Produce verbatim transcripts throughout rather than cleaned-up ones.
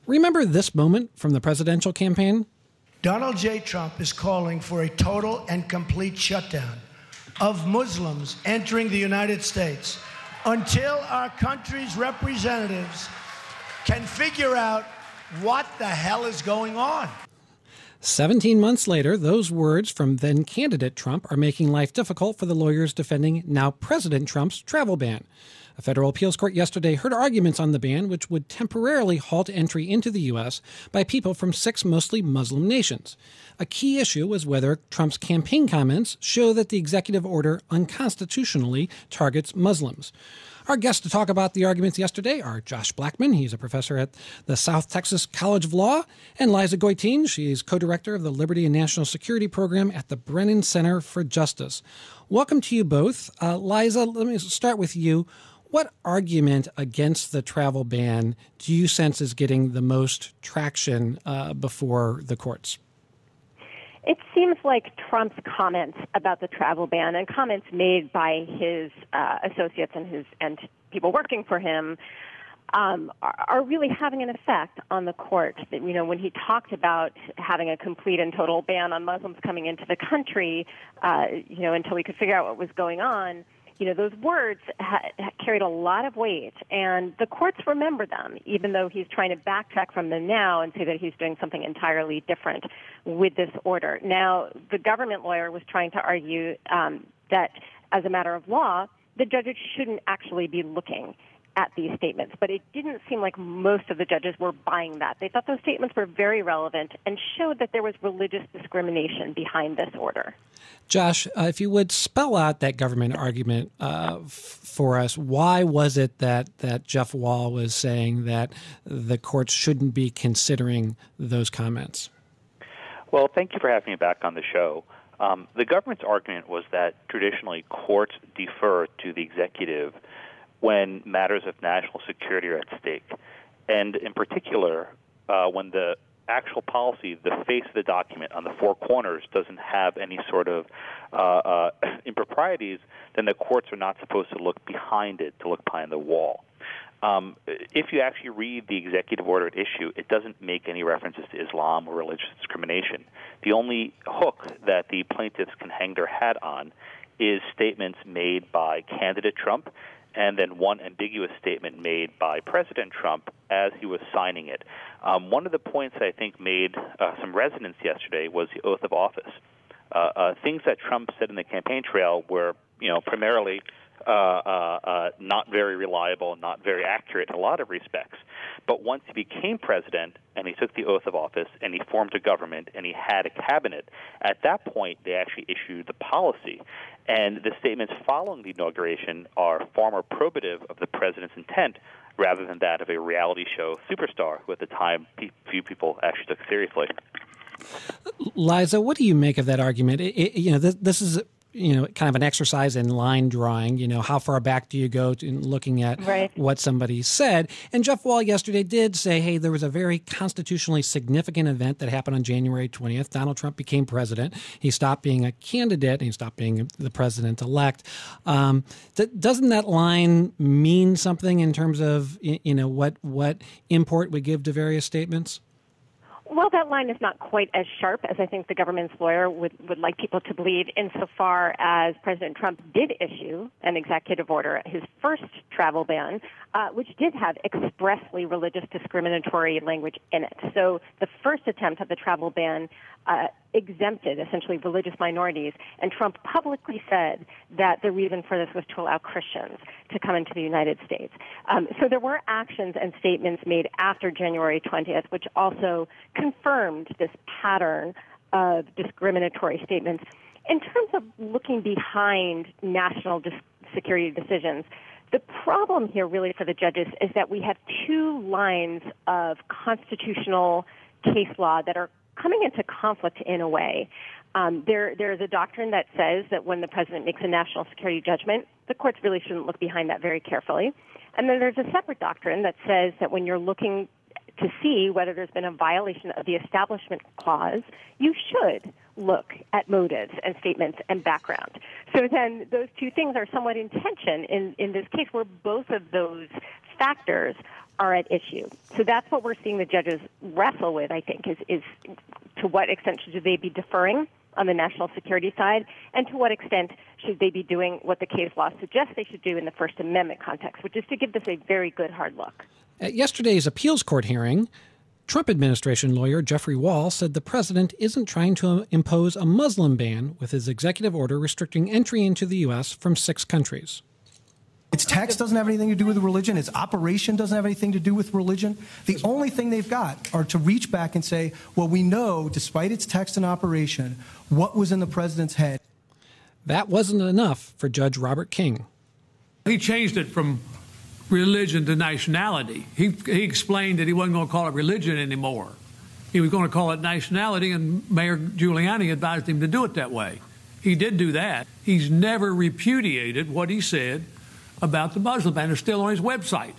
Remember this moment from the presidential campaign? Donald J. Trump is calling for a total and complete shutdown of Muslims entering the United States until our country's representatives can figure out what the hell is going on. Seventeen months later, those words from then-candidate Trump are making life difficult for the lawyers defending now-President Trump's travel ban. A federal appeals court yesterday heard arguments on the ban, which would temporarily halt entry into the U S by people from six mostly Muslim nations. A key issue was whether Trump's campaign comments show that the executive order unconstitutionally targets Muslims. Our guests to talk about the arguments yesterday are Josh Blackman. He's a professor at the South Texas College of Law, and Liza Goitein. She's co-director of the Liberty and National Security Program at the Brennan Center for Justice. Welcome to you both. Uh, Liza, let me start with you. What argument against the travel ban do you sense is getting the most traction uh, before the courts? It seems like Trump's comments about the travel ban and comments made by his uh, associates and his and people working for him um, are, are really having an effect on the court. That, you know, when he talked about having a complete and total ban on Muslims coming into the country, uh, you know, until we could figure out what was going on. You know, those words ha- carried a lot of weight, and the courts remember them, even though he's trying to backtrack from them now and say that he's doing something entirely different with this order. Now, the government lawyer was trying to argue um, that, as a matter of law, the judges shouldn't actually be looking at these statements, but it didn't seem like most of the judges were buying that. They thought those statements were very relevant and showed that there was religious discrimination behind this order. Josh, uh, if you would spell out that government argument uh, f- for us, why was it that, that Jeff Wall was saying that the courts shouldn't be considering those comments? Well, thank you for having me back on the show. Um, the government's argument was that traditionally courts defer to the executive when matters of national security are at stake. And in particular, uh, when the actual policy, the face of the document on the four corners doesn't have any sort of uh, uh, improprieties, then the courts are not supposed to look behind it, to look behind the wall. Um, if you actually read the executive order at issue, it doesn't make any references to Islam or religious discrimination. The only hook that the plaintiffs can hang their hat on is statements made by candidate Trump and then one ambiguous statement made by President Trump as he was signing it. Um, one of the points I think made uh, some resonance yesterday was the oath of office. Uh, uh, things that Trump said in the campaign trail were, you know, primarily uh, uh, uh, not very reliable, not very accurate in a lot of respects. But once he became president and he took the oath of office and he formed a government and he had a cabinet, at that point they actually issued the policy. And the statements following the inauguration are far more probative of the president's intent rather than that of a reality show superstar who at the time few people actually took seriously. Liza, what do you make of that argument? It, it, you know, this, this is you know kind of an exercise in line drawing. You know, how far back do you go to, in looking at right. what somebody said? And Jeff Wall yesterday did say, hey, there was a very constitutionally significant event that happened on January twentieth. Donald Trump became president. He stopped being a candidate and he stopped being the president-elect. Um, th- doesn't that line mean something in terms of you know what what import we give to various statements? Well, that line is not quite as sharp as I think the government's lawyer would, would like people to believe, insofar as President Trump did issue an executive order, his first travel ban, uh, which did have expressly religious discriminatory language in it. So the first attempt at the travel ban uh, exempted essentially religious minorities, and Trump publicly said that the reason for this was to allow Christians to come into the United States. Um, so there were actions and statements made after January twentieth, which also confirmed this pattern of discriminatory statements. In terms of looking behind national dis- security decisions, the problem here really for the judges is that we have two lines of constitutional case law that are coming into conflict in a way. Um, there, there is a doctrine that says that when the president makes a national security judgment, the courts really shouldn't look behind that very carefully. And then there's a separate doctrine that says that when you're looking to see whether there's been a violation of the Establishment Clause, you should look at motives and statements and background. So then those two things are somewhat in tension in, in this case where both of those factors are at issue. So that's what we're seeing the judges wrestle with, I think, is, is to what extent should they be deferring on the national security side, and to what extent should they be doing what the case law suggests they should do in the First Amendment context, which is to give this a very good hard look. At yesterday's appeals court hearing, Trump administration lawyer Jeffrey Wall said the president isn't trying to impose a Muslim ban with his executive order restricting entry into the U S from six countries. Its text doesn't have anything to do with religion. Its operation doesn't have anything to do with religion. The only thing they've got are to reach back and say, well, we know, despite its text and operation, what was in the president's head. That wasn't enough for Judge Robert King. He changed it from religion to nationality. He, he explained that he wasn't going to call it religion anymore. He was going to call it nationality, and Mayor Giuliani advised him to do it that way. He did do that. He's never repudiated what he said about the Muslim ban. It's still on his website.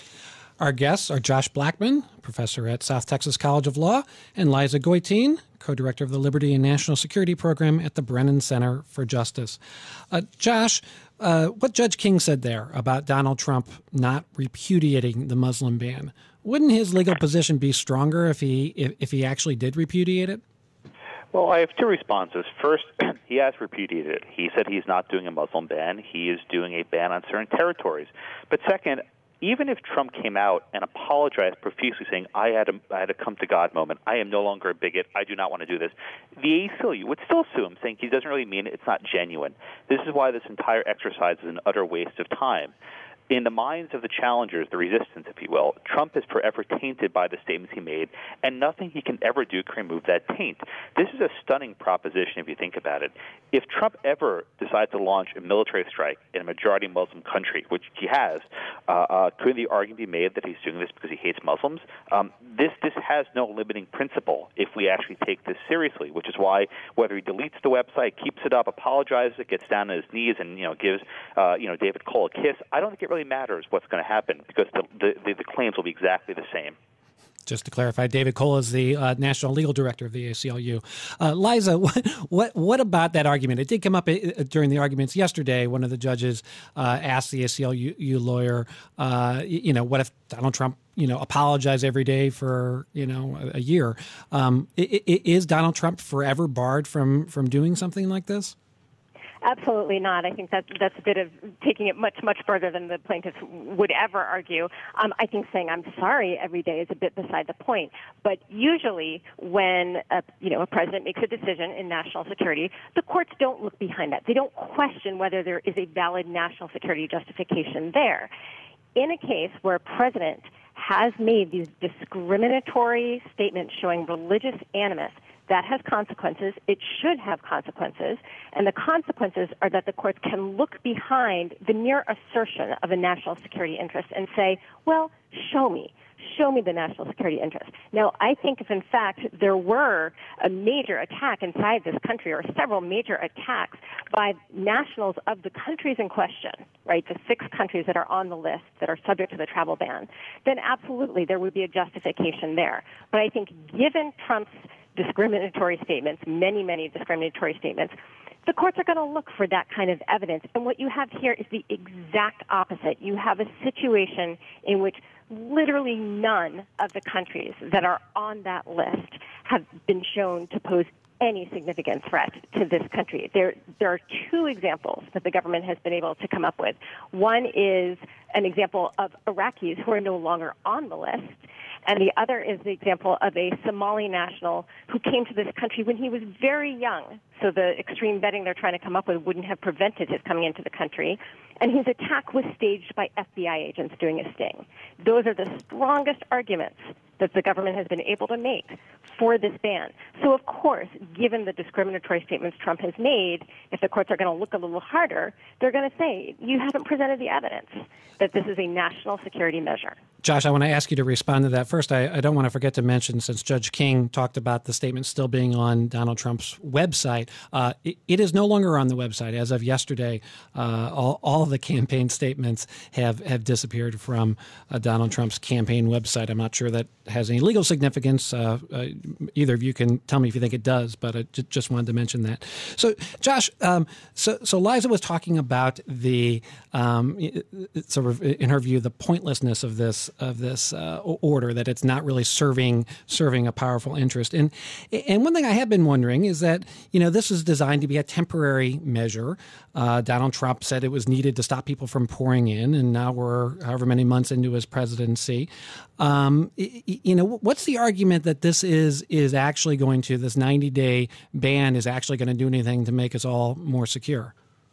Our guests are Josh Blackman, professor at South Texas College of Law, and Liza Goitein, co-director of the Liberty and National Security Program at the Brennan Center for Justice. Uh, Josh, uh, what Judge King said there about Donald Trump not repudiating the Muslim ban, wouldn't his legal position be stronger if he if, if he actually did repudiate it? Well, I have two responses. First, he has repudiated it. He said he's not doing a Muslim ban. He is doing a ban on certain territories. But second, even if Trump came out and apologized profusely, saying, I had a, I had a come-to-God moment, I am no longer a bigot, I do not want to do this, the A C L U would still sue him, saying he doesn't really mean it, it's not genuine. This is why this entire exercise is an utter waste of time. In the minds of the challengers, the resistance, if you will, Trump is forever tainted by the statements he made, and nothing he can ever do can remove that taint. This is a stunning proposition if you think about it. If Trump ever decides to launch a military strike in a majority Muslim country, which he has, uh, uh, could the argument be made that he's doing this because he hates Muslims? Um, this this has no limiting principle if we actually take this seriously, which is why whether he deletes the website, keeps it up, apologizes, gets down on his knees, and you know gives uh, you know David Cole a kiss, I don't think it really matters what's going to happen because the, the, the claims will be exactly the same. Just to clarify, David Cole is the uh, National Legal Director of the A C L U. Uh, Liza, what, what what about that argument? It did come up during the arguments yesterday. One of the judges uh, asked the A C L U lawyer, uh, you know, what if Donald Trump, you know, apologized every day for, you know, a, a year? Um, is Donald Trump forever barred from, from doing something like this? Absolutely not. I think that that's a bit of taking it much, much further than the plaintiffs would ever argue. Um, I think saying I'm sorry every day is a bit beside the point. But usually when a, you know, a president makes a decision in national security, the courts don't look behind that. They don't question whether there is a valid national security justification there. In a case where a president has made these discriminatory statements showing religious animus, that has consequences. It should have consequences. And the consequences are that the courts can look behind the mere assertion of a national security interest and say, well, show me. Show me the national security interest. Now, I think if, in fact, there were a major attack inside this country or several major attacks by nationals of the countries in question, right, the six countries that are on the list that are subject to the travel ban, then absolutely there would be a justification there. But I think given Trump's discriminatory statements, many, many discriminatory statements, the courts are going to look for that kind of evidence. And what you have here is the exact opposite. You have a situation in which literally none of the countries that are on that list have been shown to pose any significant threat to this country. There, there are two examples that the government has been able to come up with. One is an example of Iraqis who are no longer on the list, and the other is the example of a Somali national who came to this country when he was very young. So the extreme vetting they're trying to come up with wouldn't have prevented his coming into the country. And his attack was staged by F B I agents doing a sting. Those are the strongest arguments that the government has been able to make for this ban. So, of course, given the discriminatory statements Trump has made, if the courts are going to look a little harder, they're going to say, you haven't presented the evidence that this is a national security measure. Josh, I want to ask you to respond to that. First, I, I don't want to forget to mention, since Judge King talked about the statement still being on Donald Trump's website, uh, it, it is no longer on the website. As of yesterday, uh, all, all of the campaign statements have, have disappeared from uh, Donald Trump's campaign website. I'm not sure that has any legal significance. Uh, uh, either of you can tell me if you think it does, but I j- just wanted to mention that. So, Josh, um, so so Liza was talking about the um, sort of, in her view, the pointlessness of this of this uh, order, that it's not really serving serving a powerful interest. And and one thing I have been wondering is that, you know, this is designed to be a temporary measure. Uh, Donald Trump said it was needed to stop people from pouring in, and now we're however many months into his presidency. Um, you know, what's the argument that this is is actually going to, this ninety-day ban is actually going to do anything to make us all more secure?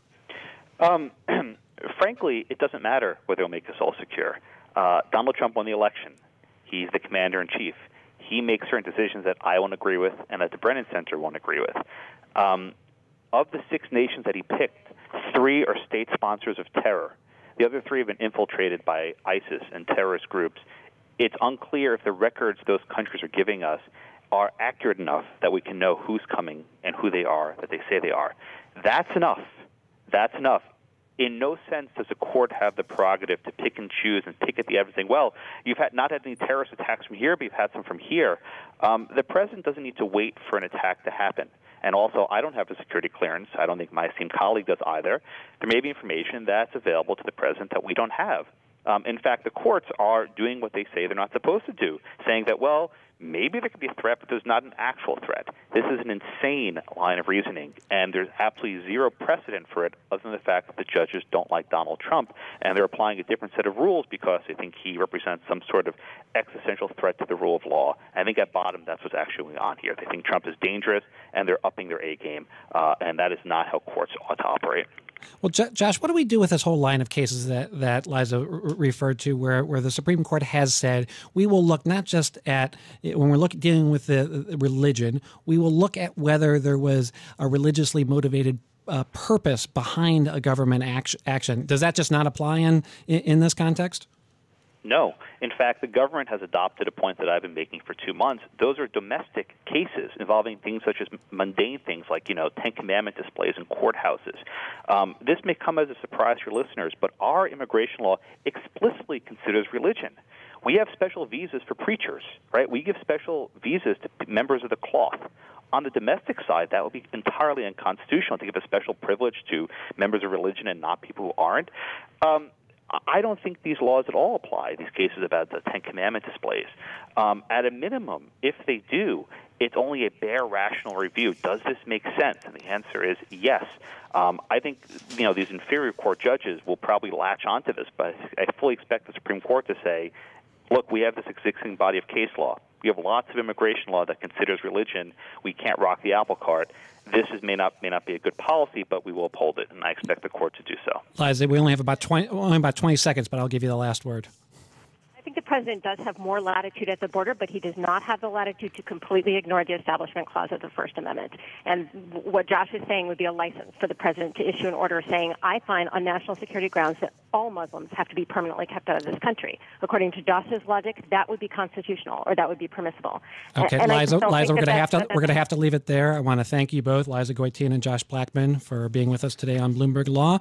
Um, frankly, it doesn't matter whether it'll make us all secure. Uh, Donald Trump won the election. He's the commander-in-chief. He makes certain decisions that I won't agree with and that the Brennan Center won't agree with. Um, of the six nations that he picked, three are state sponsors of terror. The other three have been infiltrated by ISIS and terrorist groups. It's unclear if the records those countries are giving us are accurate enough that we can know who's coming and who they are, that they say they are. That's enough. That's enough. In no sense does the court have the prerogative to pick and choose and pick at the evidence saying, well, you've had not had any terrorist attacks from here, but you've had some from here. Um, the president doesn't need to wait for an attack to happen. And also, I don't have a security clearance. I don't think my esteemed colleague does either. There may be information that's available to the president that we don't have. Um, in fact, the courts are doing what they say they're not supposed to do, saying that, well, maybe there could be a threat, but there's not an actual threat. This is an insane line of reasoning, and there's absolutely zero precedent for it other than the fact that the judges don't like Donald Trump, and they're applying a different set of rules because they think he represents some sort of existential threat to the rule of law. I think at bottom that's what's actually going on here. They think Trump is dangerous, and they're upping their A game, uh, and that is not how courts ought to operate. Well, J- Josh, what do we do with this whole line of cases that, that Liza r- referred to where, where the Supreme Court has said we will look not just at, when we're looking, dealing with the, the religion, we will look at whether there was a religiously motivated uh, purpose behind a government act- action. Does that just not apply in, in, in this context? No. In fact, the government has adopted a point that I've been making for two months. Those are domestic cases involving things such as mundane things like, you know, Ten Commandment displays in courthouses. Um, this may come as a surprise to your listeners, but our immigration law explicitly considers religion. We have special visas for preachers, right? We give special visas to members of the cloth. On the domestic side, that would be entirely unconstitutional to give a special privilege to members of religion and not people who aren't. Um, I don't think these laws at all apply, these cases about the Ten Commandment displays. Um, at a minimum, if they do, it's only a bare rational review. Does this make sense? And the answer is yes. Um, I think, you know, these inferior court judges will probably latch onto this, but I fully expect the Supreme Court to say, look, we have this existing body of case law. We have lots of immigration law that considers religion. We can't rock the apple cart. This is, may not may not be a good policy, but we will uphold it, and I expect the court to do so. Liza, we only have about twenty, only about twenty seconds, but I'll give you the last word. I think the president does have more latitude at the border, but he does not have the latitude to completely ignore the Establishment Clause of the First Amendment. And what Josh is saying would be a license for the president to issue an order saying, I find on national security grounds that all Muslims have to be permanently kept out of this country. According to Josh's logic, that would be constitutional, or that would be permissible. Okay, and Liza, Liza, we're going to have to that, we're going to have to leave it there. I want to thank you both, Liza Goitein and Josh Blackman, for being with us today on Bloomberg Law.